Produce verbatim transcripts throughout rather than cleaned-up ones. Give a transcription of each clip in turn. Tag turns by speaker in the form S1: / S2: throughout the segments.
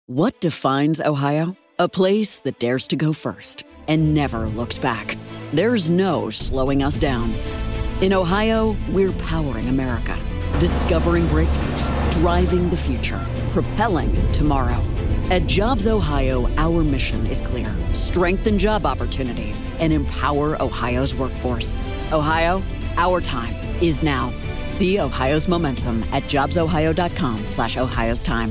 S1: What defines Ohio? A place that dares to go first and never looks back. There's no slowing us down. In Ohio, we're powering America, discovering breakthroughs, driving the future, propelling tomorrow. At Jobs Ohio, our mission is clear: strengthen job opportunities and empower Ohio's workforce. Ohio, our time is now. See Ohio's momentum at jobsohio.com slash Ohio's time.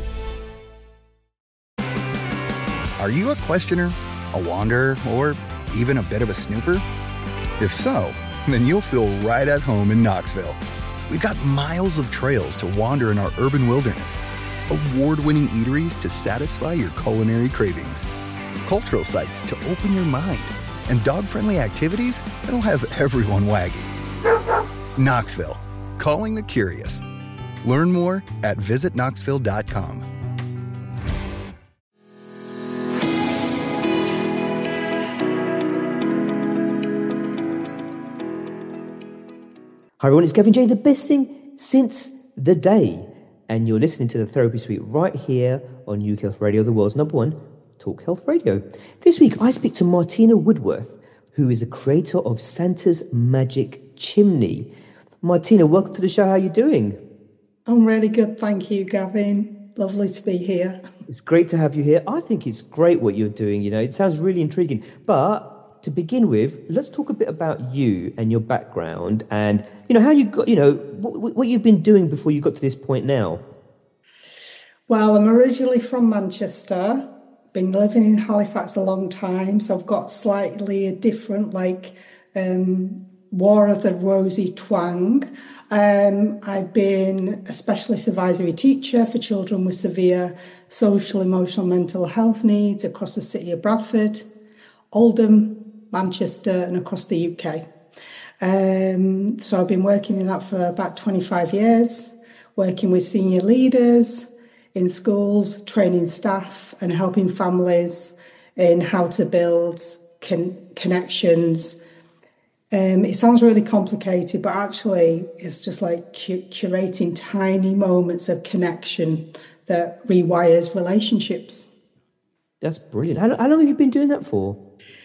S2: Are you a questioner, a wanderer, or even a bit of a snooper? If so, then you'll feel right at home in Knoxville. We've got miles of trails to wander in our urban wilderness, award-winning eateries to satisfy your culinary cravings, cultural sites to open your mind, and dog-friendly activities that'll have everyone wagging. Knoxville, calling the curious. Learn more at visit knoxville dot com.
S3: Hi everyone, it's Gavin J, the best thing since the day. And you're listening to the Therapy Suite right here on U K Health Radio, the world's number one talk health radio. This week I speak to Martina Woodworth, who is the creator of Santa's Magic Chimney. Martina, welcome to the show. How are you doing?
S4: I'm really good, thank you, Gavin. Lovely to be here.
S3: It's great to have you here. I think it's great what you're doing, you know, it sounds really intriguing. But to begin with, let's talk a bit about you and your background and, you know, how you got, you know, what, what you've been doing before you got to this point now.
S4: Well, I'm originally from Manchester, been living in Halifax a long time, so I've got slightly a different, like, um, War of the Rosy twang. Um, I've been a specialist advisory teacher for children with severe social, emotional, mental health needs across the city of Bradford, Oldham, Manchester and across the U K. Um, so I've been working in that for about twenty-five years, working with senior leaders in schools, training staff and helping families in how to build con- connections. Um, it sounds really complicated, but actually it's just like cu- curating tiny moments of connection that rewires relationships.
S3: That's brilliant. How, how long have you been doing that for?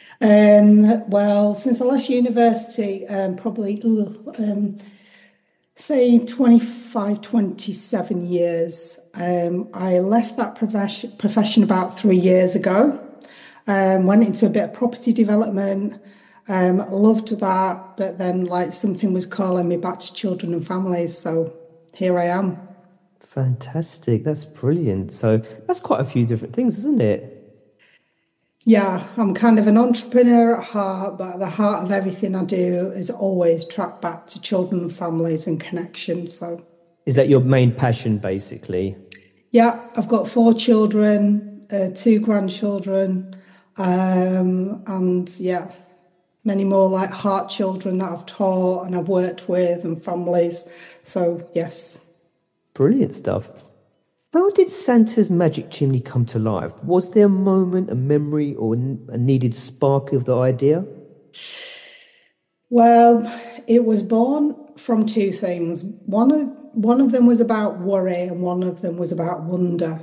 S4: Um, well, since I left university, um, probably, um, say twenty-five, twenty-seven years. Um, I left that profession, profession about three years ago, um, went into a bit of property development, um, loved that, but then like something was calling me back to children and families. So here I am.
S3: Fantastic. That's brilliant. So that's quite a few different things, isn't it?
S4: Yeah, I'm kind of an entrepreneur at heart, but at the heart of everything I do is always track back to children and families and connection. So,
S3: is that your main passion, basically?
S4: Yeah, I've got four children, uh, two grandchildren, um, and yeah, many more like heart children that I've taught and I've worked with and families. So, yes.
S3: Brilliant stuff. How did Santa's Magic Chimney come to life? Was there a moment, a memory, or a needed spark of the idea?
S4: Well, it was born from two things. One of one of them was about worry, and one of them was about wonder.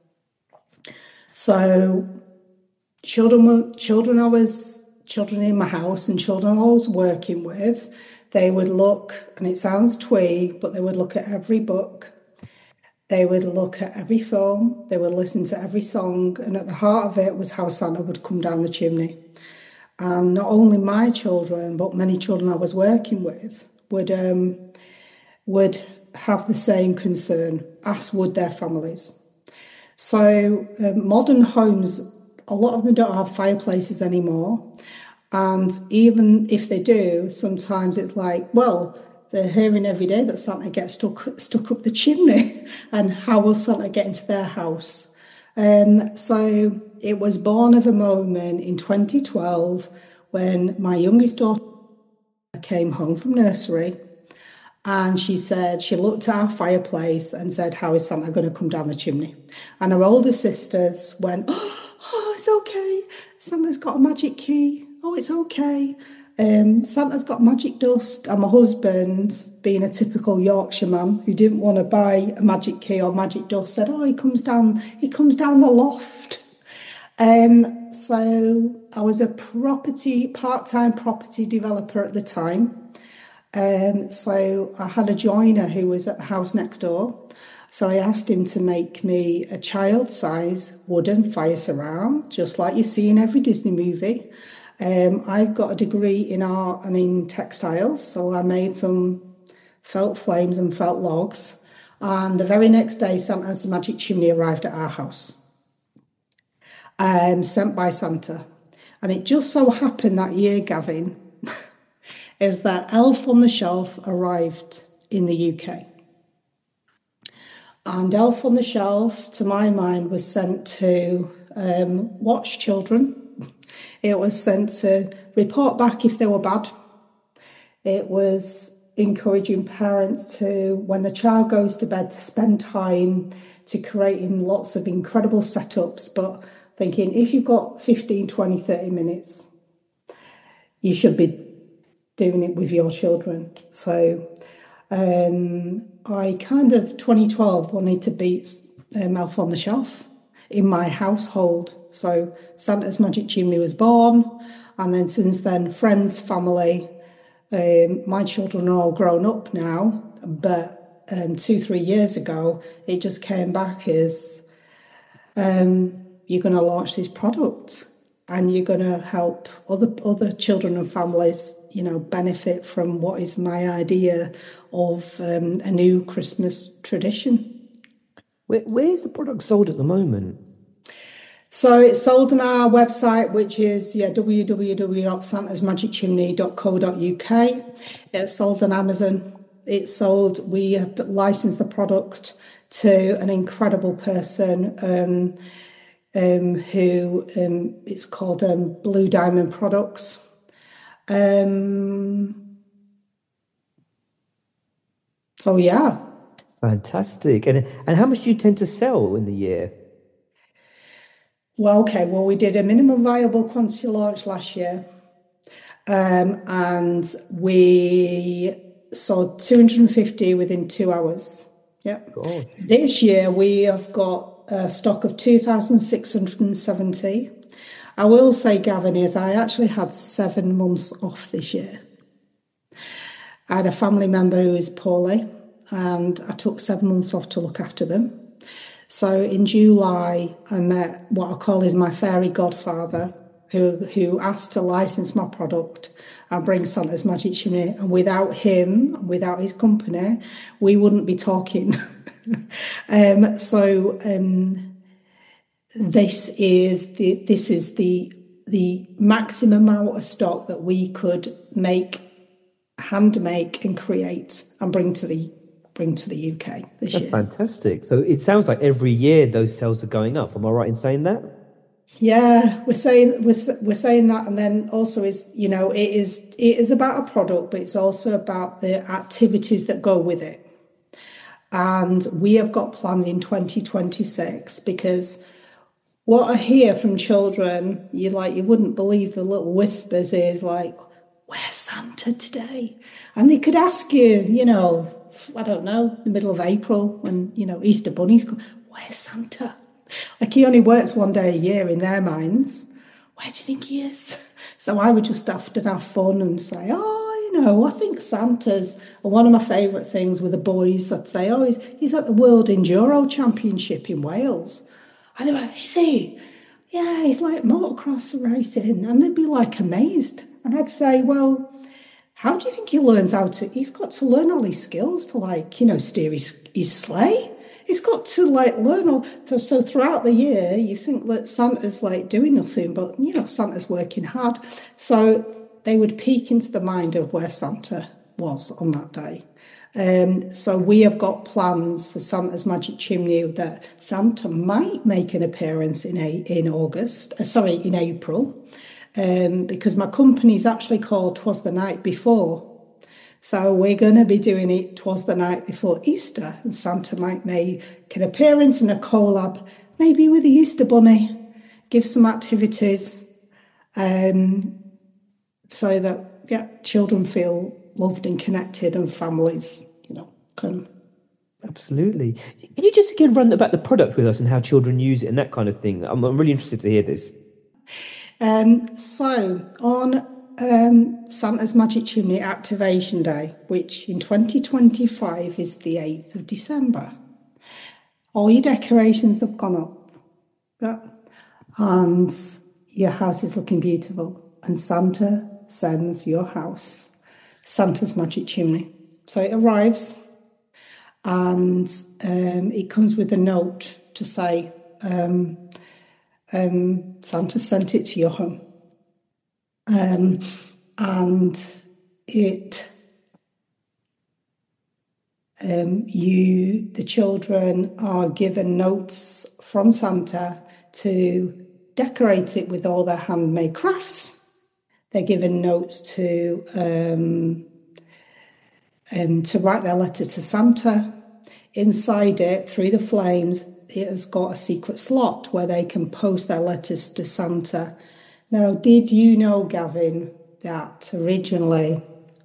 S4: So, children, children I was children in my house, and children I was working with, they would look, and it sounds twee, but they would look at every book. They would look at every film, they would listen to every song, and at the heart of it was how Santa would come down the chimney. And not only my children, but many children I was working with would um, would have the same concern, as would their families. So um, modern homes, a lot of them don't have fireplaces anymore. And even if they do, sometimes it's like, well, they're hearing every day that Santa gets stuck stuck up the chimney, and how will Santa get into their house? Um, so it was born of a moment in twenty twelve when my youngest daughter came home from nursery, and she said, she looked at our fireplace and said, how is Santa going to come down the chimney? And her older sisters went, oh, it's okay, Santa's got a magic key. Oh, it's okay. Um, Santa's got magic dust, and my husband, being a typical Yorkshire man who didn't want to buy a magic key or magic dust, said, "Oh, he comes down, he comes down the loft." Um, so I was a property part-time property developer at the time. Um, so I had a joiner who was at the house next door. So I asked him to make me a child-size wooden fire surround, just like you see in every Disney movie. Um, I've got a degree in art and in textiles, so I made some felt flames and felt logs. And the very next day, Santa's magic chimney arrived at our house, um, sent by Santa. And it just so happened that year, Gavin, is that Elf on the Shelf arrived in the U K. And Elf on the Shelf, to my mind, was sent to um, watch children. It was sent to report back if they were bad. It was encouraging parents to, when the child goes to bed, to spend time to creating lots of incredible setups, but thinking if you've got fifteen, twenty, thirty minutes, you should be doing it with your children. So um, I kind of, twenty twelve, wanted to beat um, Elf on the Shelf in my household. So Santa's Magic Chimney was born, and then since then, friends, family, um, my children are all grown up now, but um, two, three years ago, it just came back as um, you're going to launch this product and you're going to help other other children and families, you know, benefit from what is my idea of um, a new Christmas tradition.
S3: Where, where's the product sold at the moment?
S4: So it's sold on our website, which is yeah w w w dot santas magic chimney dot co dot u k. It's sold on Amazon. It's sold, we have licensed the product to an incredible person um, um, who um, it's called um, Blue Diamond Products. Um, so yeah.
S3: Fantastic. And and how much do you tend to sell in the year?
S4: Well, okay, well, we did a minimum viable quantity launch last year, um, and we sold two hundred fifty within two hours. Yep.
S3: God.
S4: This year, we have got a stock of two thousand six hundred seventy. I will say, Gavin, is I actually had seven months off this year. I had a family member who was poorly, and I took seven months off to look after them. So in July, I met what I call is my fairy godfather, who who asked to license my product and bring Santa's Magic Chimney. And without him, without his company, we wouldn't be talking. um, so um, this is the this is the the maximum amount of stock that we could make, hand make, and create and bring to the. bring to the U K this
S3: That's
S4: year.
S3: fantastic. So it sounds like every year those sales are going up. Am I right in saying that?
S4: Yeah, we're saying we're, we're saying that, and then also is you know it is it is about a product, but it's also about the activities that go with it. And we have got plans in twenty twenty-six, because what I hear from children, you like you wouldn't believe the little whispers is like, "Where's Santa today?" And they could ask you, you know. I don't know, the middle of April when, you know, Easter bunnies come, where's Santa? Like he only works one day a year in their minds. Where do you think he is? So I would just have to have fun and say, oh, you know, I think Santa's, and one of my favourite things with the boys, I'd say, oh, he's, he's at the World Enduro Championship in Wales. And they were, is he? Yeah, he's like motocross racing. And they'd be like amazed. And I'd say, well, how do you think he learns how to, he's got to learn all these skills to like, you know, steer his, his sleigh. He's got to like learn all, so throughout the year, you think that Santa's like doing nothing, but you know, Santa's working hard. So they would peek into the mind of where Santa was on that day. Um, so we have got plans for Santa's Magic Chimney that Santa might make an appearance in a, in August, uh, sorry, in April. Um, because my company's actually called 'Twas the Night Before. So we're going to be doing it 'Twas the Night Before Easter, and Santa might make an appearance in a collab, maybe with the Easter Bunny, give some activities, um, so that yeah, children feel loved and connected, and families, you know, kind of.
S3: Absolutely. Can you just again run about the product with us and how children use it and that kind of thing? I'm, I'm really interested to hear this.
S4: Um, so on um, Santa's Magic Chimney Activation Day, which in twenty twenty-five is the eighth of December, all your decorations have gone up, yeah, and your house is looking beautiful, and Santa sends your house Santa's Magic Chimney. So it arrives, and um, it comes with a note to say, um, um, Santa sent it to your home. Um, and it, um, you, the children are given notes from Santa to decorate it with all their handmade crafts. They're given notes to um, um, to write their letter to Santa. Inside it, through the flames, it has got a secret slot where they can post their letters to Santa. Now, did you know, Gavin, that originally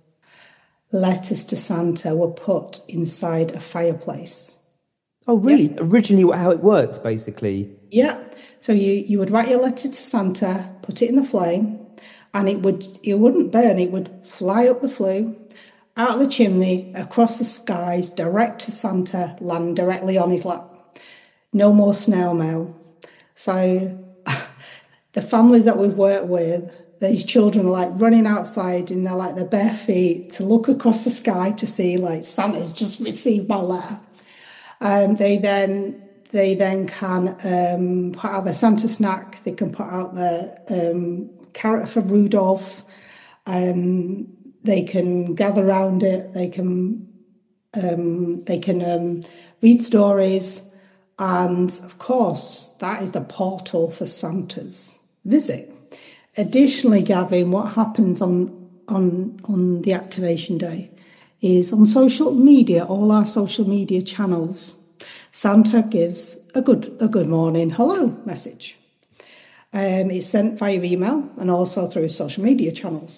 S4: letters to Santa were put inside a fireplace?
S3: Oh, really?
S4: Yeah.
S3: Originally, how it works, basically?
S4: Yeah. So you, you would write your letter to Santa, put it in the flame, and it would it wouldn't burn. It would fly up the flue, out of the chimney, across the skies, direct to Santa, land directly on his lap. No more snail mail. So the families that we've worked with, these children are like running outside in their like their bare feet to look across the sky to see like Santa's just received my letter. Um, they then they then can um, put out their Santa snack. They can put out their um, carrot for Rudolph. Um, they can gather around it. They can um, they can um, read stories. And of course, that is the portal for Santa's visit. Additionally, Gavin, what happens on on on the activation day is on social media, all our social media channels, Santa gives a good a good morning, hello message. Um, it's sent via email and also through social media channels.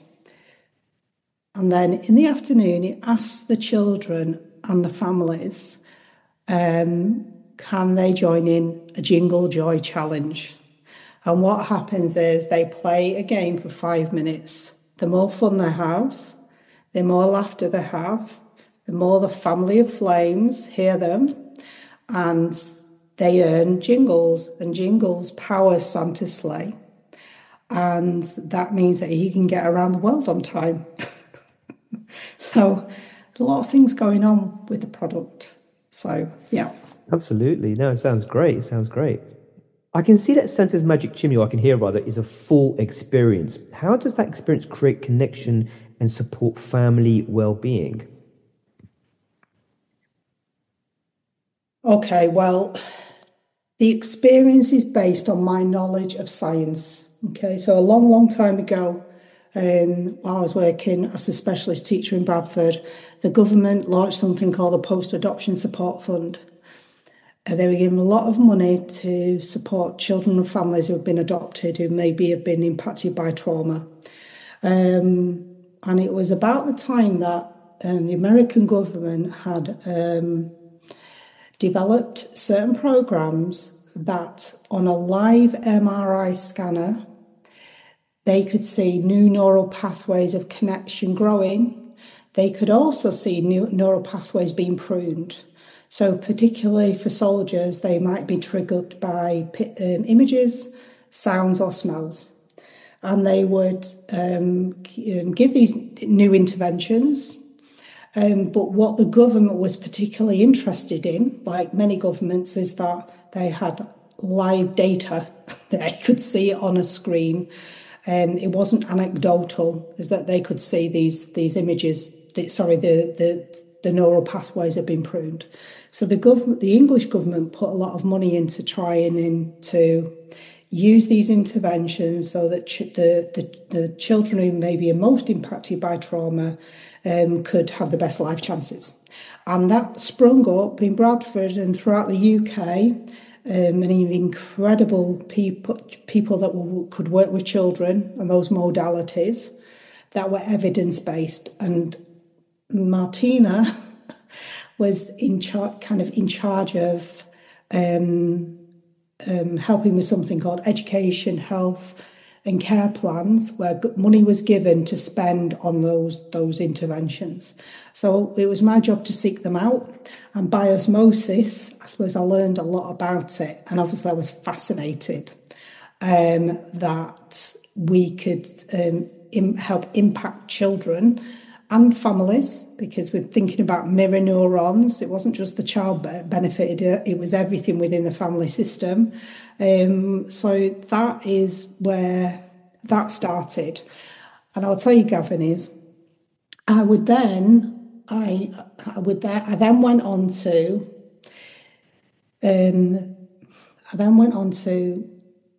S4: And then in the afternoon, it asks the children and the families, um, can they join in a Jingle Joy challenge? And what happens is they play a game for five minutes. The more fun they have, the more laughter they have, the more the family of flames hear them, and they earn jingles, and jingles power Santa's sleigh. And that means that he can get around the world on time. So there's a lot of things going on with the product. So, yeah.
S3: Absolutely. No, it sounds great. It sounds great. I can see that Santa's Magic Chimney, or I can hear rather, is a full experience. How does that experience create connection and support family well-being?
S4: Okay, well, the experience is based on my knowledge of science. Okay, so a long, long time ago, um, while I was working as a specialist teacher in Bradford, the government launched something called the Post-Adoption Support Fund. Uh, they were given a lot of money to support children and families who have been adopted, who maybe have been impacted by trauma. Um, and it was about the time that um, the American government had um, developed certain programs that on a live M R I scanner, they could see new neural pathways of connection growing. They could also see new neural pathways being pruned. So particularly for soldiers, they might be triggered by um, images, sounds or smells. And they would um, give these new interventions. Um, but what the government was particularly interested in, like many governments, is that they had live data that they could see it on a screen. And it wasn't anecdotal, is that they could see these these images, the, sorry, the, the, the neural pathways had been pruned. So the government, the English government put a lot of money into trying in to use these interventions so that ch- the, the, the children who may be most impacted by trauma um, could have the best life chances. And that sprung up in Bradford and throughout the U K. Um, and incredible people, people that will, could work with children and those modalities. that were evidence-based. And Martina was in charge, kind of in charge of um, um, helping with something called education, health, and care plans, where money was given to spend on those those interventions. So it was my job to seek them out, and by osmosis, I suppose I learned a lot about it, and obviously I was fascinated um, that we could um, im- help impact children and families, because we're thinking about mirror neurons. It wasn't just the child benefited, it was everything within the family system. Um, so that is where that started. And I'll tell you, Gavin, is I would then, I, I would then, I then went on to, um, I then went on to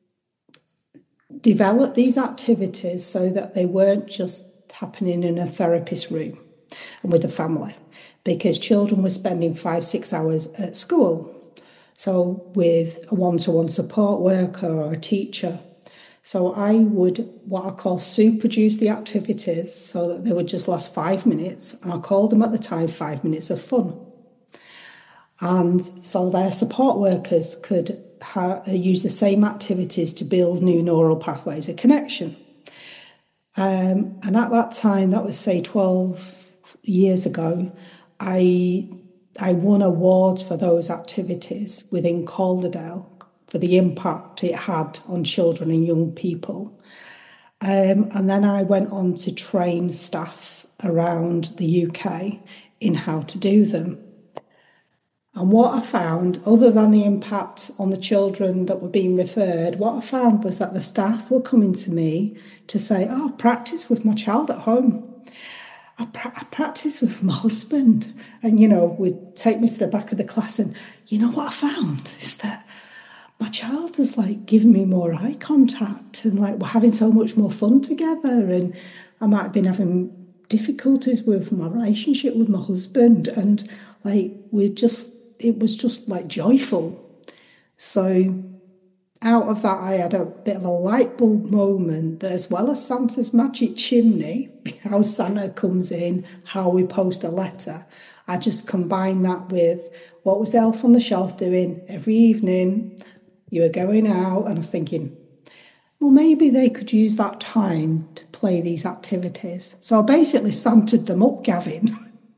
S4: develop these activities so that they weren't just happening in a therapist room and with the family, because children were spending five, six hours at school. So with a one-to-one support worker or a teacher. So I would, what I call, super-produce the activities so that they would just last five minutes. And I called them at the time five minutes of fun. And so their support workers could ha- use the same activities to build new neural pathways of connection. Um, and at that time, that was say twelve years ago, I I won awards for those activities within Calderdale for the impact it had on children and young people. Um, and then I went on to train staff around the U K in how to do them. And what I found, other than the impact on the children that were being referred, what I found was that the staff were coming to me to say, oh, practice with my child at home. I, pra- I practice with my husband. And, you know, would take me to the back of the class and, you know what I found is that my child is like giving me more eye contact and like we're having so much more fun together. And I might have been having difficulties with my relationship with my husband. And like we're just, it was just like joyful. So out of that, I had a bit of a light bulb moment that, as well as Santa's magic chimney, how Santa comes in, how we post a letter, I just combined that with what was the elf on the shelf doing every evening. You were going out, and I was thinking, well, maybe they could use that time to play these activities. So I basically Santed them up, Gavin.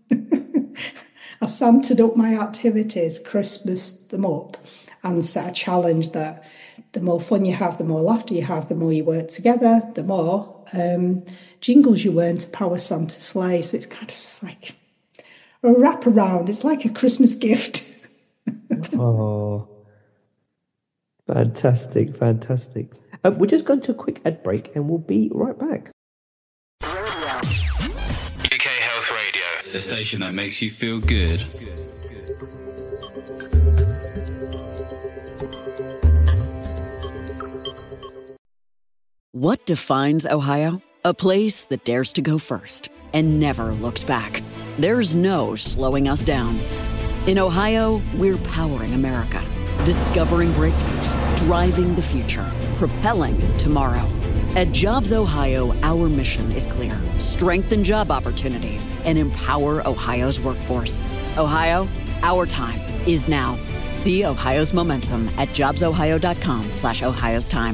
S4: I Santed up my activities, Christmased them up, and set a challenge that the more fun you have, the more laughter you have, the more you work together, the more um, jingles you learn to power Santa's sleigh. So it's kind of just like a wraparound. It's like a Christmas gift.
S3: Oh, fantastic, fantastic. Uh, we're just going to a quick ad break and we'll be right back.
S5: U K Health Radio, the station that makes you feel good.
S1: What defines Ohio? A place that dares to go first and never looks back. There's no slowing us down. In Ohio, we're powering America, discovering breakthroughs, driving the future, propelling tomorrow. At Jobs Ohio, our mission is clear: strengthen job opportunities and empower Ohio's workforce. Ohio, our time is now. See Ohio's momentum at jobsohio.com slash Ohio's time.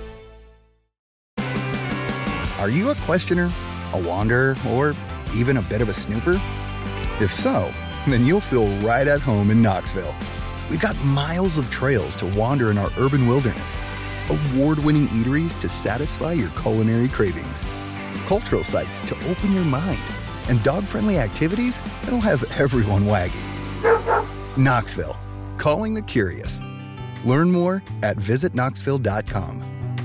S2: Are you a questioner, a wanderer, or even a bit of a snooper? If so, then you'll feel right at home in Knoxville. We've got miles of trails to wander in our urban wilderness, award-winning eateries to satisfy your culinary cravings, cultural sites to open your mind, and dog-friendly activities that'll have everyone wagging. Knoxville, calling the curious. Learn more at visit knoxville dot com.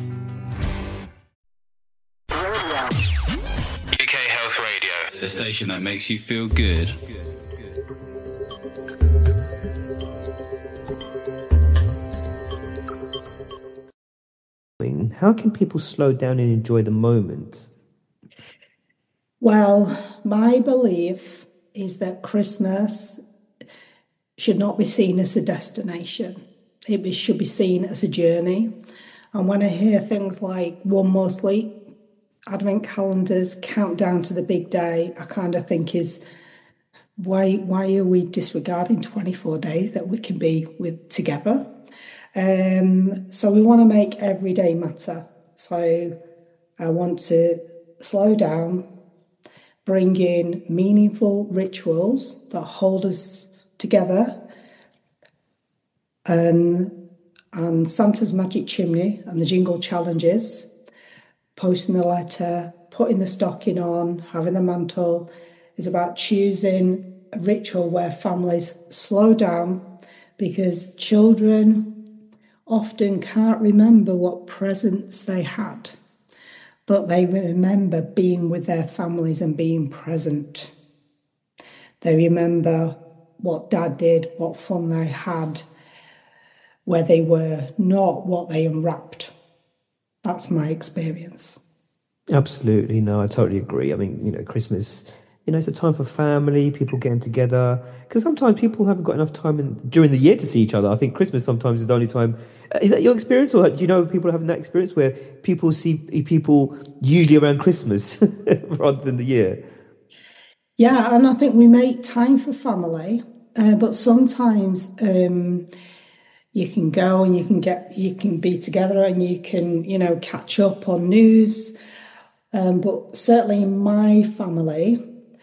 S5: U K Health Radio, the station that makes you feel good.
S3: How can people slow down and enjoy the moment?
S4: Well, my belief is that Christmas should not be seen as a destination. It should be seen as a journey. And when I hear things like one more sleep, advent calendars, countdown to the big day, I kind of think is why why are we disregarding twenty-four days that we can be with together? Um, so we want to make every day matter. So I want to slow down, bring in meaningful rituals that hold us together, and, and Santa's Magic Chimney and the Jingle Challenges, posting the letter, putting the stocking on, having the mantle, is about choosing a ritual where families slow down, because children often can't remember what presents they had, but they remember being with their families and being present. They remember what dad did, what fun they had, where they were, not what they unwrapped. That's my experience.
S3: Absolutely. No, I totally agree. I mean, you know, Christmas, you know, it's a time for family, people getting together, because sometimes people haven't got enough time in, during the year to see each other. I think Christmas sometimes is the only time. Is that your experience, or do you know people having that experience where people see people usually around Christmas rather than the year?
S4: Yeah, and I think we make time for family, uh, but sometimes um, you can go and you can get, you can be together and you can, you know, catch up on news. Um, but certainly in my family,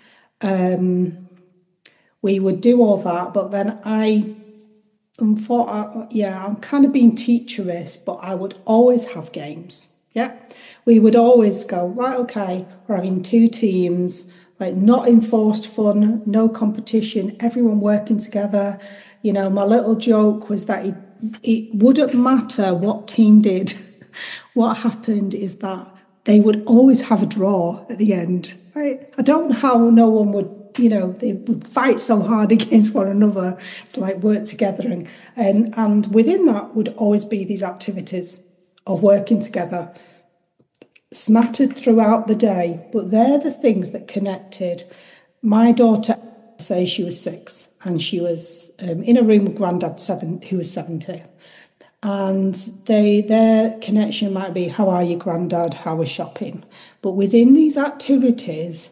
S4: um, we would do all that, but then I, Unfor- yeah, I'm kind of being teacherish, but I would always have games. Yeah, we would always go, right, okay, we're having two teams, like not enforced fun, no competition, everyone working together. You know, my little joke was that it, it wouldn't matter what team did. What happened is that they would always have a draw at the end, right? I don't know how no one would, you know, they would fight so hard against one another to like work together. And, and, and within that would always be these activities of working together, smattered throughout the day. But they're the things that connected. My daughter, say she was six, and she was um, in a room with Grandad, seven, who was seventy. And they their connection might be, how are you, Grandad? How was shopping? But within these activities,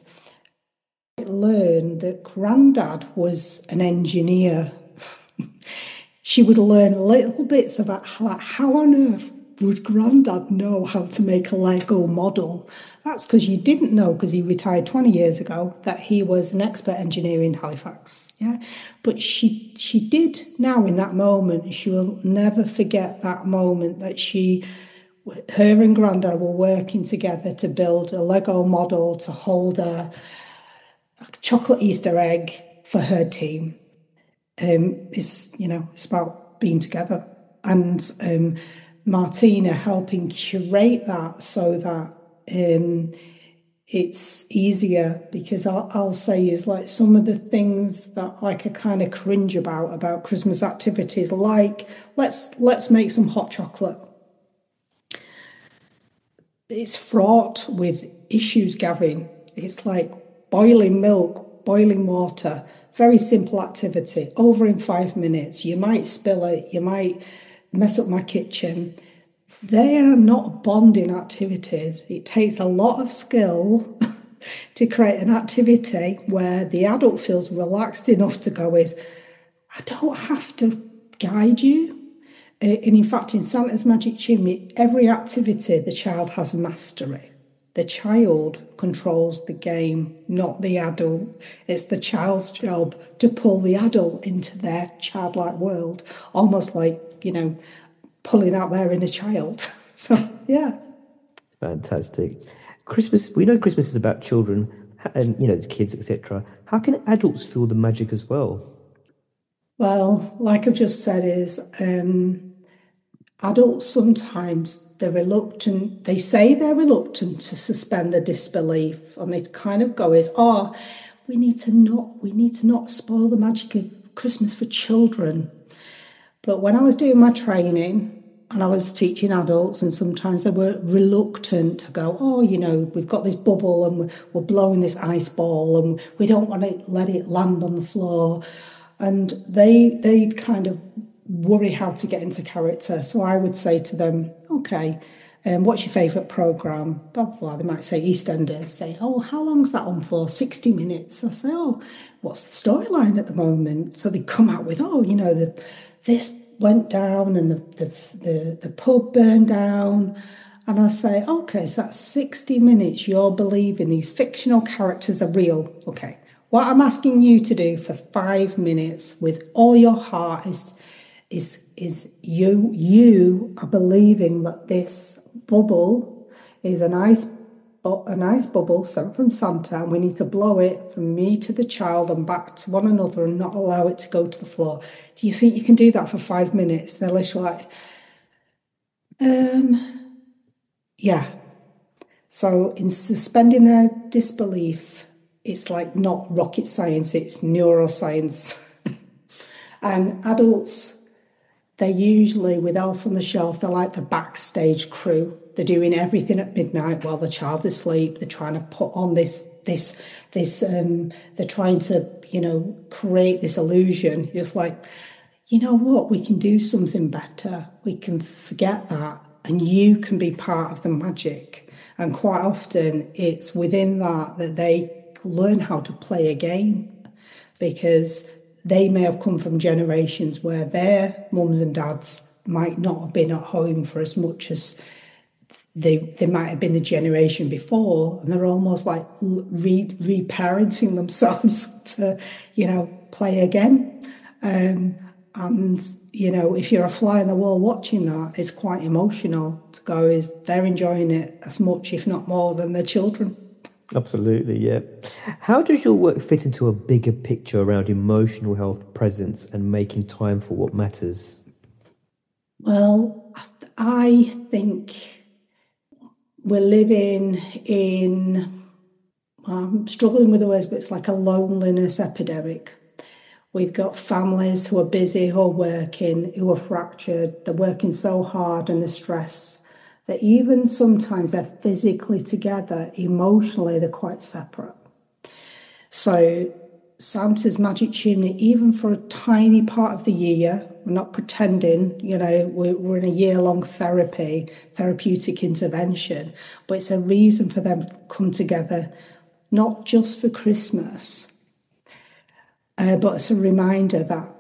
S4: learn that Grandad was an engineer. She would learn little bits about how, like, how on earth would Grandad know how to make a Lego model? That's because you didn't know, because he retired twenty years ago, that he was an expert engineer in Halifax. Yeah, but she she did now in that moment. She will never forget that moment that she, her and Grandad were working together to build a Lego model to hold a chocolate Easter egg for her team. Um, it's, you know, it's about being together. And um, Martina helping curate that so that um, it's easier, because I'll, I'll say is like some of the things that like I kind of cringe about, about Christmas activities, like let's let's make some hot chocolate. It's fraught with issues, Gavin. It's like boiling milk, boiling water, very simple activity, over in five minutes. You might spill it, you might mess up my kitchen. They are not bonding activities. It takes a lot of skill to create an activity where the adult feels relaxed enough to go is, I don't have to guide you. And in fact, in Santa's Magic Chimney, every activity, the child has mastery. The child controls the game, not the adult. It's the child's job to pull the adult into their childlike world, almost like, you know, pulling out their inner child. So, yeah.
S3: Fantastic. Christmas, we know Christmas is about children and, you know, the kids, et cetera. How can adults feel the magic as well?
S4: Well, like I've just said, is um, adults sometimes, they're reluctant, they say they're reluctant to suspend their disbelief, and they kind of go is, oh, we need to not, we need to not spoil the magic of Christmas for children. But when I was doing my training and I was teaching adults, and sometimes they were reluctant to go, oh, you know, we've got this bubble and we're blowing this ice ball and we don't want to let it land on the floor. And they they kind of worry how to get into character. So I would say to them, okay, Um, what's your favourite programme? Blah, blah, blah. They might say EastEnders. Say, oh, how long's that on for? sixty minutes. I say, oh, what's the storyline at the moment? So they come out with, oh, you know, the, this went down and the, the, the, the pub burned down. And I say, okay, so that's sixty minutes. You're believing these fictional characters are real. Okay. What I'm asking you to do for five minutes with all your heart is, is, is you, you are believing that this bubble is an ice, a nice bubble sent from Santa, and we need to blow it from me to the child and back to one another and not allow it to go to the floor. Do you think you can do that for five minutes? They're literally like, um, yeah. So in suspending their disbelief, it's like not rocket science, it's neuroscience. And adults, they're usually, with Elf on the Shelf, they're like the backstage crew. They're doing everything at midnight while the child's asleep. They're trying to put on this, this, this, um, they're trying to, you know, create this illusion. Just like, you know what, we can do something better. We can forget that. And you can be part of the magic. And quite often it's within that that they learn how to play a game, because they may have come from generations where their mums and dads might not have been at home for as much as they they might have been the generation before, and they're almost like re, reparenting themselves to, you know, play again. Um, and, you know, if you're a fly on the wall watching that, it's quite emotional to go, is they're enjoying it as much, if not more, than their children.
S3: Absolutely, yeah. How does your work fit into a bigger picture around emotional health, presence, and making time for what matters?
S4: Well, I think we're living in, I'm struggling with the words, but it's like a loneliness epidemic. We've got families who are busy, who are working, who are fractured. They're working so hard and they're stressed that even sometimes they're physically together, emotionally they're quite separate. So Santa's Magic Chimney, even for a tiny part of the year, we're not pretending, you know, we're, we're in a year-long therapy, therapeutic intervention, but it's a reason for them to come together, not just for Christmas, uh, but it's a reminder that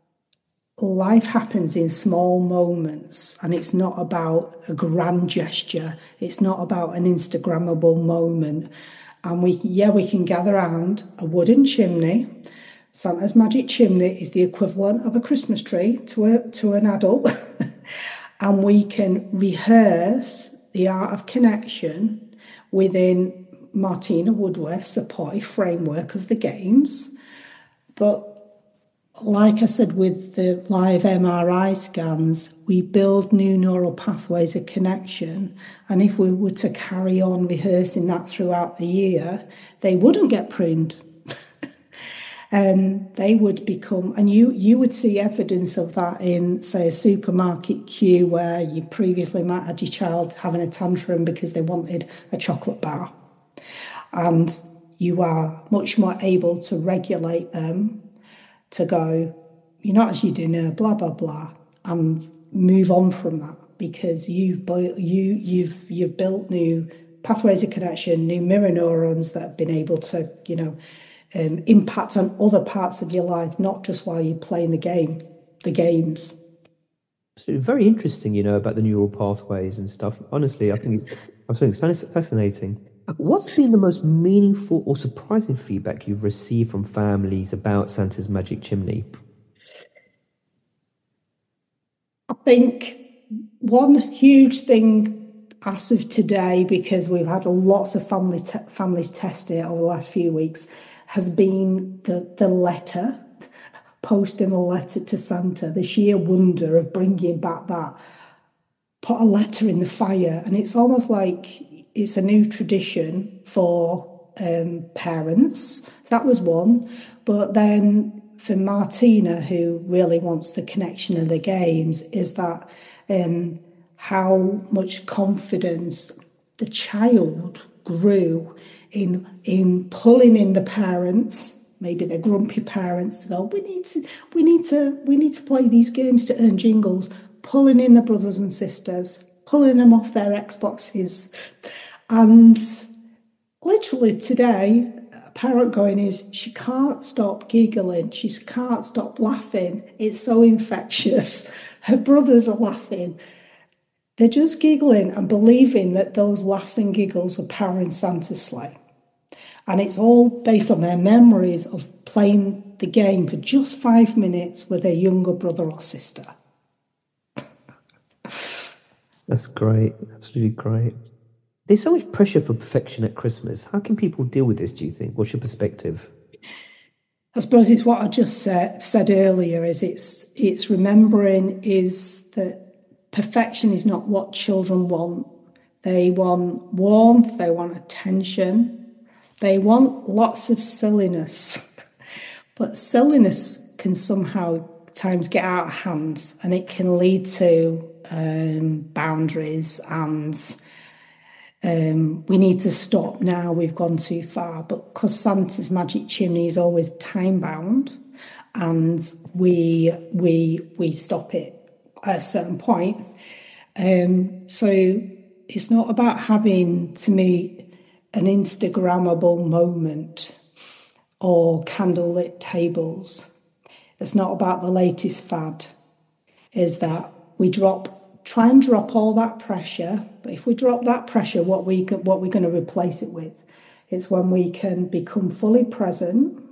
S4: life happens in small moments, and it's not about a grand gesture. It's not about an Instagrammable moment. And we, yeah, we can gather around a wooden chimney. Santa's Magic Chimney is the equivalent of a Christmas tree to a, to an adult. And we can rehearse the art of connection within Martina Woodworth's supportive framework of the games. But like I said, with the live M R I scans, we build new neural pathways of connection. And if we were to carry on rehearsing that throughout the year, they wouldn't get pruned. And they would become, and you, you would see evidence of that in, say, a supermarket queue where you previously might have had your child having a tantrum because they wanted a chocolate bar. And you are much more able to regulate them to go, you're not actually doing a blah, blah, blah, and move on from that, because you've bu- you, you've you've built new pathways of connection, new mirror neurons that have been able to, you know, um, impact on other parts of your life, not just while you're playing the game, the games.
S3: So very interesting, you know, about the neural pathways and stuff. Honestly, I think it's, I think it's fascinating. What's been the most meaningful or surprising feedback you've received from families about Santa's Magic Chimney?
S4: I think one huge thing as of today, because we've had lots of family te- families testing it over the last few weeks, has been the, the letter, posting a letter to Santa, the sheer wonder of bringing back that, put a letter in the fire. And it's almost like it's a new tradition for um, parents. So that was one. But then for Martina, who really wants the connection of the games, is that um, how much confidence the child grew in in pulling in the parents, maybe the grumpy parents, to go, we need to we need to we need to play these games to earn jingles, pulling in the brothers and sisters, pulling them off their Xboxes. And literally today, a parent going is, she can't stop giggling. She can't stop laughing. It's so infectious. Her brothers are laughing. They're just giggling and believing that those laughs and giggles are powering Santa's sleigh. And it's all based on their memories of playing the game for just five minutes with their younger brother or sister.
S3: That's great. Absolutely great. There's so much pressure for perfection at Christmas. How can people deal with this, do you think? What's your perspective?
S4: I suppose it's what I just said, said earlier, is it's it's remembering is that perfection is not what children want. They want warmth, they want attention, they want lots of silliness. But silliness can somehow times get out of hand, and it can lead to um, boundaries, and um, we need to stop now, we've gone too far. But because Santa's magic chimney is always time bound, and we we we stop it at a certain point. Um, so it's not about having, to me, an Instagrammable moment or candlelit tables. It's not about the latest fad. Is that we drop, try and drop all that pressure. But if we drop that pressure, what we what we're going to replace it with? It's when we can become fully present,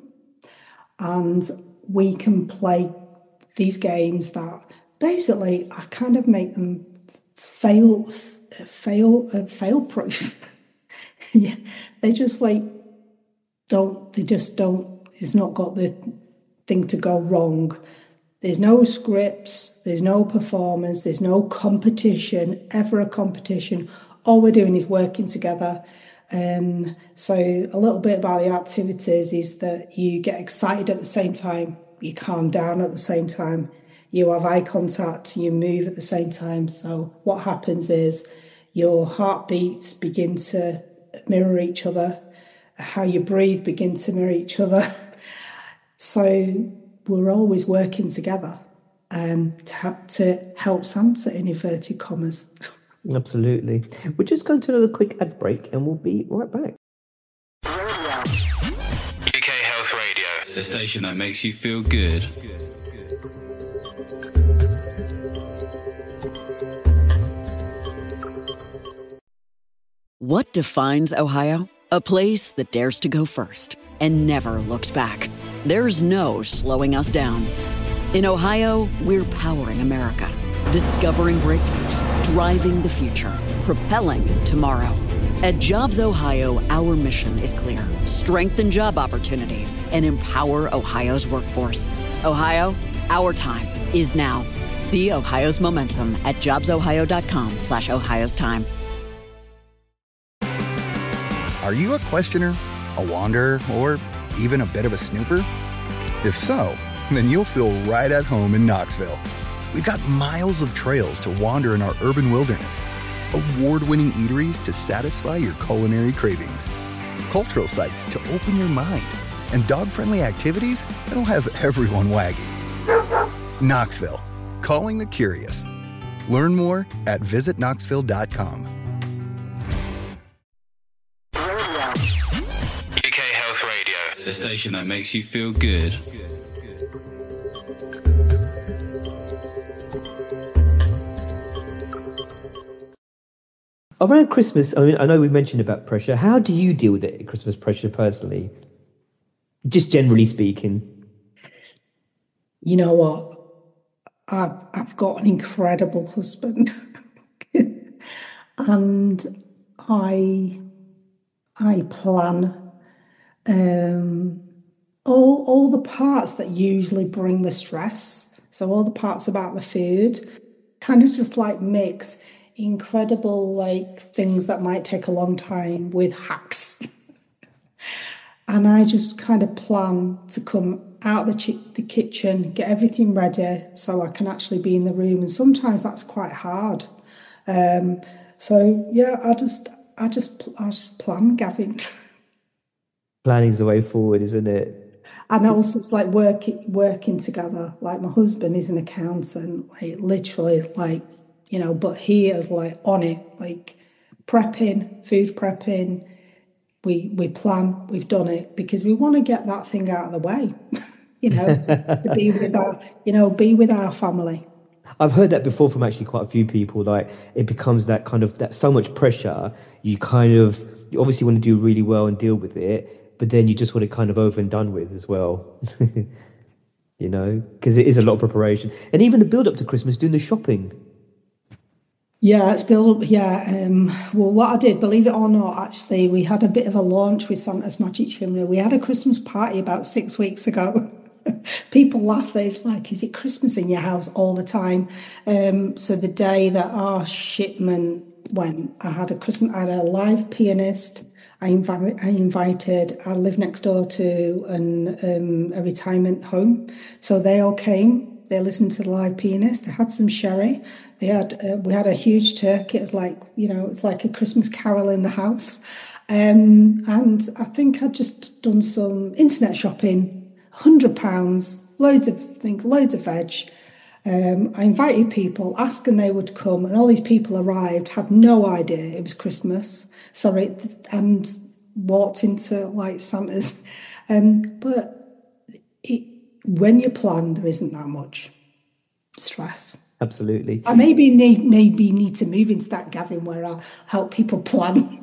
S4: and we can play these games that basically I kind of make them fail, fail, uh, fail proof. Yeah, they just like don't. They just don't. It's not got the thing to go wrong. There's no scripts, there's no performance, there's no competition, ever a competition. All we're doing is working together. Um, so a little bit about the activities is that you get excited at the same time, you calm down at the same time, you have eye contact, you move at the same time. So what happens is your heartbeats begin to mirror each other, how you breathe begin to mirror each other. So we're always working together um, to, to help Santa, in inverted commas.
S3: Absolutely. We're just going to another quick ad break and we'll be right back.
S5: U K Health Radio, the station that makes you feel good.
S1: What defines Ohio? A place that dares to go first and never looks back. There's no slowing us down. In Ohio, we're powering America, discovering breakthroughs, driving the future, propelling tomorrow. At Jobs Ohio, our mission is clear: strengthen job opportunities and empower Ohio's workforce. Ohio, our time is now. See Ohio's momentum at jobsohio.com slash Ohio's time.
S2: Are you a questioner, a wanderer, or even a bit of a snooper? If so, then you'll feel right at home in Knoxville. We've got miles of trails to wander in our urban wilderness, award-winning eateries to satisfy your culinary cravings, cultural sites to open your mind, and dog-friendly activities that'll have everyone wagging. Knoxville, calling the curious. Learn more at visit knoxville dot com.
S5: U K Health Radio, the station that makes you feel good.
S3: Around Christmas, I mean, I know we mentioned about pressure. How do you deal with it, Christmas pressure, personally? Just generally speaking.
S4: You know what? I've, I've got an incredible husband. And I I plan um, all, all the parts that usually bring the stress. So all the parts about the food, kind of just like mix incredible like things that might take a long time with hacks. And I just kind of plan to come out the, ch- the kitchen, get everything ready so I can actually be in the room. And sometimes that's quite hard. Um, so yeah, I just, I just, I just plan, Gavin.
S3: Planning's the way forward, isn't it?
S4: And also it's like working, working together. Like my husband is an accountant, like literally like you know, but he is like on it, like prepping, food prepping. We we plan, we've done it because we want to get that thing out of the way, you know, to be with our, you know, be with our family.
S3: I've heard that before from actually quite a few people. Like it becomes that kind of that so much pressure. You kind of you obviously want to do really well and deal with it, but then you just want it kind of over and done with as well. You know, because it is a lot of preparation, and even the build up to Christmas, doing the shopping.
S4: Yeah, it's built up. Yeah. Um, well, what I did, believe it or not, actually, we had a bit of a launch with Santa's Magic Chimney. We had a Christmas party about six weeks ago. People laugh. It's like, is it Christmas in your house all the time? Um, so the day that our shipment went, I had a Christmas. I had a live pianist. I, invi- I invited. I live next door to an um, a retirement home, so they all came. They listened to the live pianist. They had some sherry. They had uh, we had a huge turkey. It was like, you know, it's like a Christmas carol in the house. Um, and I think I'd just done some internet shopping, hundred pounds, loads of think loads of veg. Um, I invited people, asking they would come, and all these people arrived, had no idea it was Christmas. Sorry, and walked into like Santa's. Um, but it, when you plan, there isn't that much stress.
S3: Absolutely.
S4: I maybe need maybe need to move into that, Gavin, where I help people plan.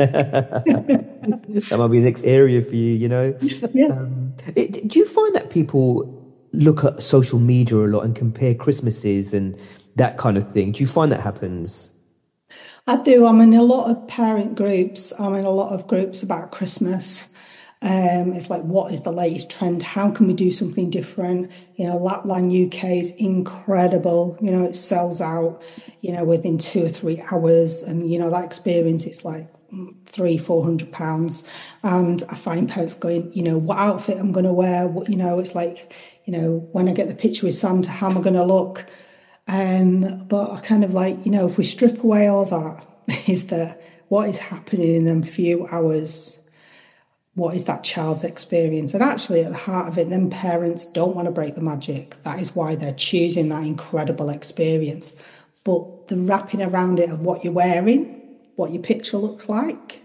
S3: That might be the next area for you, you know.
S4: Yeah.
S3: Um, it, do you find that people look at social media a lot and compare Christmases and that kind of thing? Do you find that happens?
S4: I do. I'm in a lot of parent groups. I'm in a lot of groups about Christmas. Um, it's like, what is the latest trend? How can we do something different? You know, Lapland U K is incredible. You know, it sells out, you know, within two or three hours. And, you know, that experience, it's like three, four hundred pounds. And I find parents going, you know, what outfit I'm going to wear? What, you know, it's like, you know, when I get the picture with Santa, how am I going to look? Um, but I kind of like, you know, if we strip away all that, is that what is happening in them few hours? What is that child's experience? And actually, at the heart of it, them parents don't want to break the magic. That is why they're choosing that incredible experience. But the wrapping around it of what you're wearing, what your picture looks like,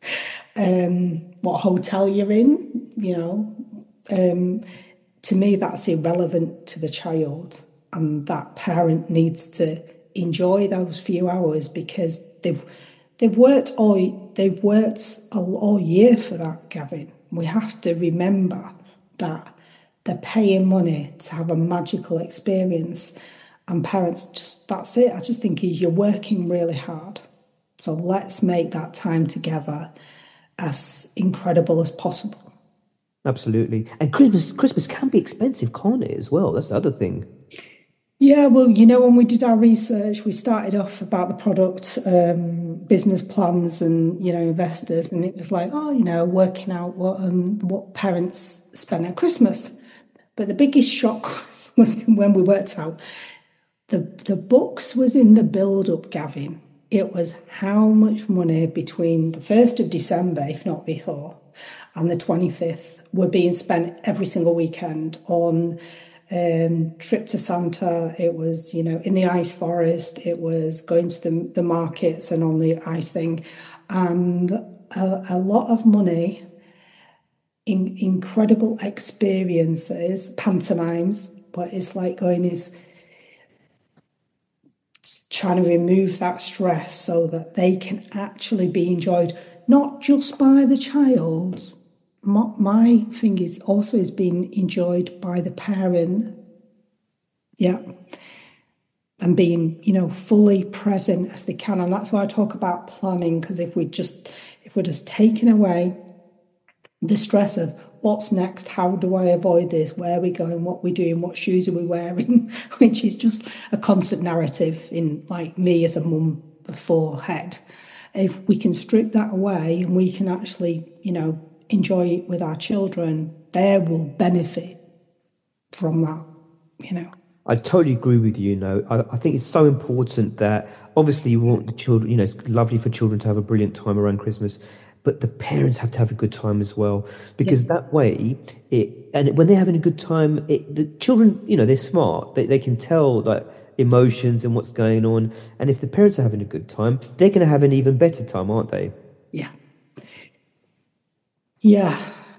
S4: um, what hotel you're in, you know, um, to me, that's irrelevant to the child. And that parent needs to enjoy those few hours because they've they've worked all they've worked all, all year for that, Gavin. We have to remember that they're paying money to have a magical experience, and parents just that's it. I just think you're working really hard, so let's make that time together as incredible as possible.
S3: Absolutely, and Christmas Christmas can be expensive, can't it? As well, that's the other thing.
S4: Yeah, well, you know, when we did our research, we started off about the product, um, business plans and, you know, investors. And it was like, oh, you know, working out what um, what parents spend at Christmas. But the biggest shock was, was when we worked out the, the books was in the build-up, Gavin. It was how much money between the first of December, if not before, and the twenty-fifth were being spent every single weekend on Um, trip to Santa. It was, you know, in the ice forest. It was going to the, the markets and on the ice thing. And a, a lot of money, in, incredible experiences, pantomimes, but it's like going is trying to remove that stress so that they can actually be enjoyed, not just by the child. My, my thing is also is being enjoyed by the parent, yeah, and being, you know, fully present as they can. And that's why I talk about planning, because if we just if we're just taking away the stress of what's next, how do I avoid this, where are we going, what we doing, what shoes are we wearing, which is just a constant narrative in like me as a mum beforehand. If we can strip that away and we can actually, you know, enjoy it with our children, they will benefit from that, you know.
S3: I totally agree with you. You know, I, I think it's so important that obviously you want the children, you know, it's lovely for children to have a brilliant time around Christmas, but the parents have to have a good time as well, because yeah. that way it, and when they're having a good time, it, the children, you know, they're smart. They, they can tell that emotions and what's going on. And if the parents are having a good time, they're going to have an even better time, aren't they?
S4: Yeah. Yeah.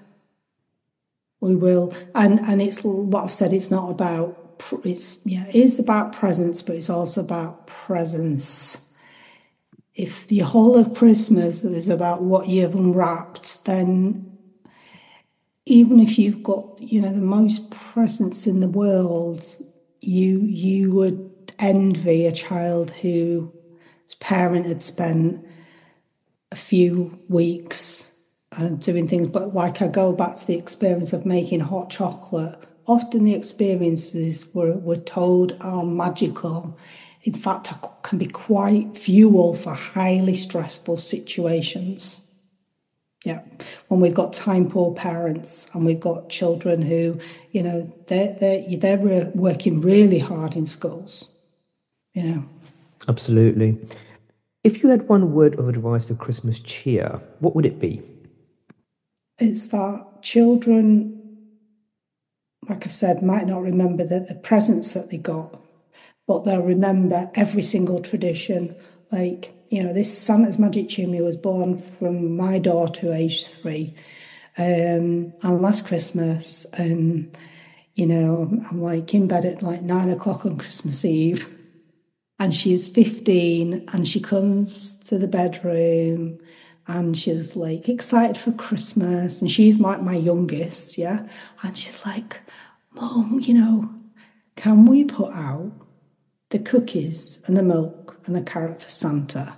S4: We will. And and it's what I've said, it's not about, it's, yeah, it is about presence, but it's also about presence. If the whole of Christmas is about what you've unwrapped, then even if you've got, you know, the most presents in the world, you you would envy a child whose parent had spent a few weeks uh, doing things. But like, I go back to the experience of making hot chocolate. Often the experiences we're, we're told are magical. In fact, can be quite fuel for highly stressful situations. Yeah, when we've got time poor parents and we've got children who, you know, they're, they're, they're working really hard in schools, you know.
S3: Absolutely. If you had one word of advice for Christmas cheer, what would it be?
S4: It's that children, like I've said, might not remember the, the presents that they got, but they'll remember every single tradition. Like, you know, this Santa's Magic Chimney was born from my daughter, age three. Um, and last Christmas, um, you know, I'm, I'm like in bed at like nine o'clock on Christmas Eve. And she's fifteen and she comes to the bedroom and she's like excited for Christmas. And she's like my youngest, yeah. And she's like, Mom, you know, can we put out the cookies and the milk and the carrot for Santa?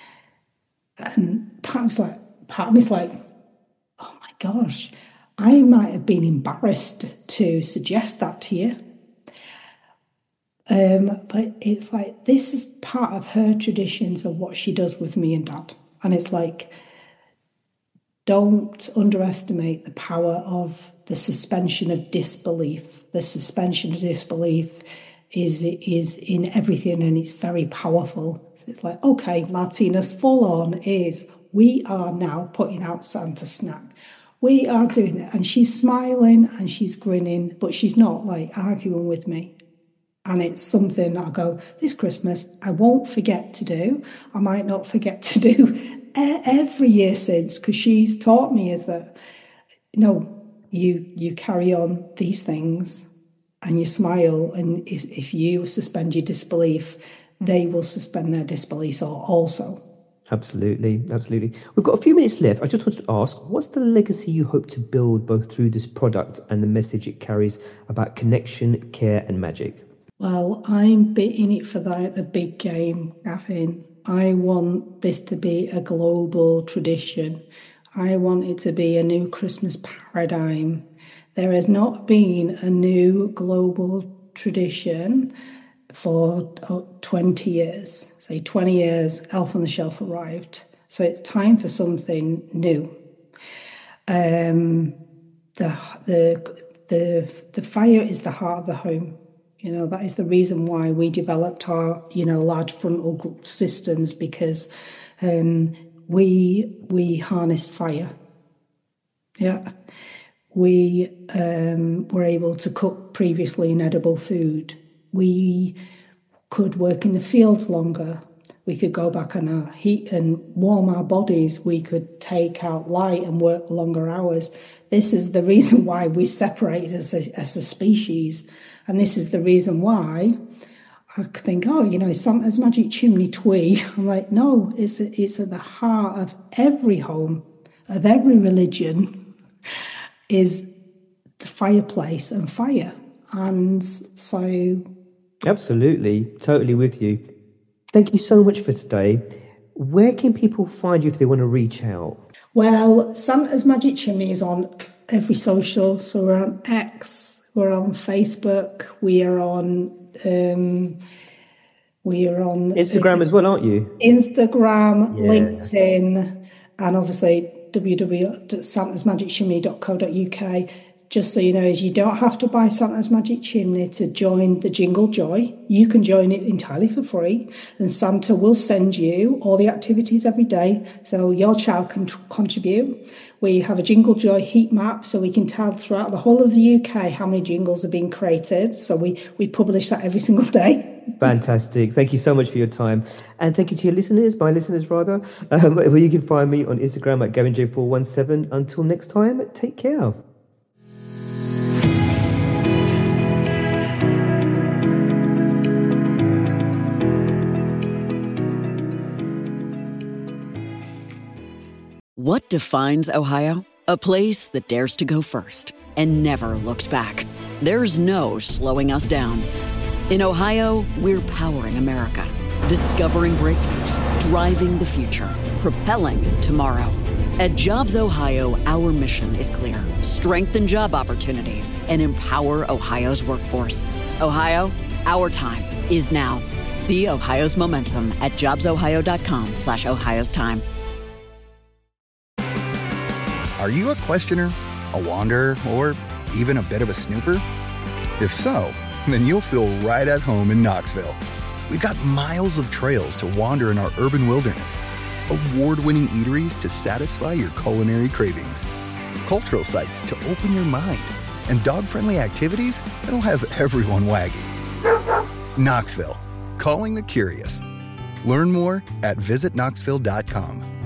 S4: And part of me's like, part of me's like, oh my gosh, I might have been embarrassed to suggest that to you. Um, but it's like, this is part of her traditions of what she does with me and Dad. And it's like, don't underestimate the power of the suspension of disbelief. The suspension of disbelief is is in everything, and it's very powerful. So it's like, okay, Martina's full on is, we are now putting out Santa snack. We are doing it. And she's smiling and she's grinning, but she's not like arguing with me. And it's something that I go, this Christmas, I won't forget to do. I might not forget to do every year since, because she's taught me is that, you know, you, you carry on these things and you smile. And if you suspend your disbelief, they will suspend their disbelief also.
S3: Absolutely, absolutely. We've got a few minutes left. I just wanted to ask, what's the legacy you hope to build both through this product and the message it carries about connection, care and magic?
S4: Well, I'm in it for the, the big game, Gavin. I want this to be a global tradition. I want it to be a new Christmas paradigm. There has not been a new global tradition for twenty years. Say twenty years, Elf on the Shelf arrived. So it's time for something new. Um, the the the the fire is the heart of the home. You know, that is the reason why we developed our, you know, large frontal systems, because um, we we harnessed fire. Yeah. We um, were able to cook previously inedible food. We could work in the fields longer. We could go back on our heat and warm our bodies. We could take out light and work longer hours. This is the reason why we separated as a, as a species. And this is the reason why I think, oh, you know, Santa's Magic Chimney twee. I'm like, no, it's, it's at the heart of every home, of every religion, is the fireplace and fire. And so...
S3: Absolutely, totally with you. Thank you so much for today. Where can people find you if they want to reach out?
S4: Well, Santa's Magic Chimney is on every social. So we're on X, we're on Facebook, we are on um, we are on
S3: Instagram uh, as well, aren't you?
S4: Instagram, yeah. LinkedIn, and obviously w w w dot santas magic chimney dot co dot u k. just so you know, is you don't have to buy Santa's Magic Chimney to join the Jingle Joy. You can join it entirely for free, and Santa will send you all the activities every day, so your child can tr- contribute. We have a Jingle Joy heat map, so we can tell throughout the whole of the U K how many jingles are being created. So we, we publish that every single day.
S3: Fantastic. Thank you so much for your time. And thank you to your listeners, my listeners rather. Um, where you can find me on Instagram at Gavin J four one seven. Until next time, take care.
S1: What defines Ohio? A place that dares to go first and never looks back. There's no slowing us down. In Ohio, we're powering America, discovering breakthroughs, driving the future, propelling tomorrow. At Jobs Ohio, our mission is clear: strengthen job opportunities and empower Ohio's workforce. Ohio, our time is now. See Ohio's momentum at jobsohio.com slash Ohio's time.
S2: Are you a questioner, a wanderer, or even a bit of a snooper? If so, then you'll feel right at home in Knoxville. We've got miles of trails to wander in our urban wilderness, award-winning eateries to satisfy your culinary cravings, cultural sites to open your mind, and dog-friendly activities that'll have everyone wagging. Knoxville, calling the curious. Learn more at visit knoxville dot com.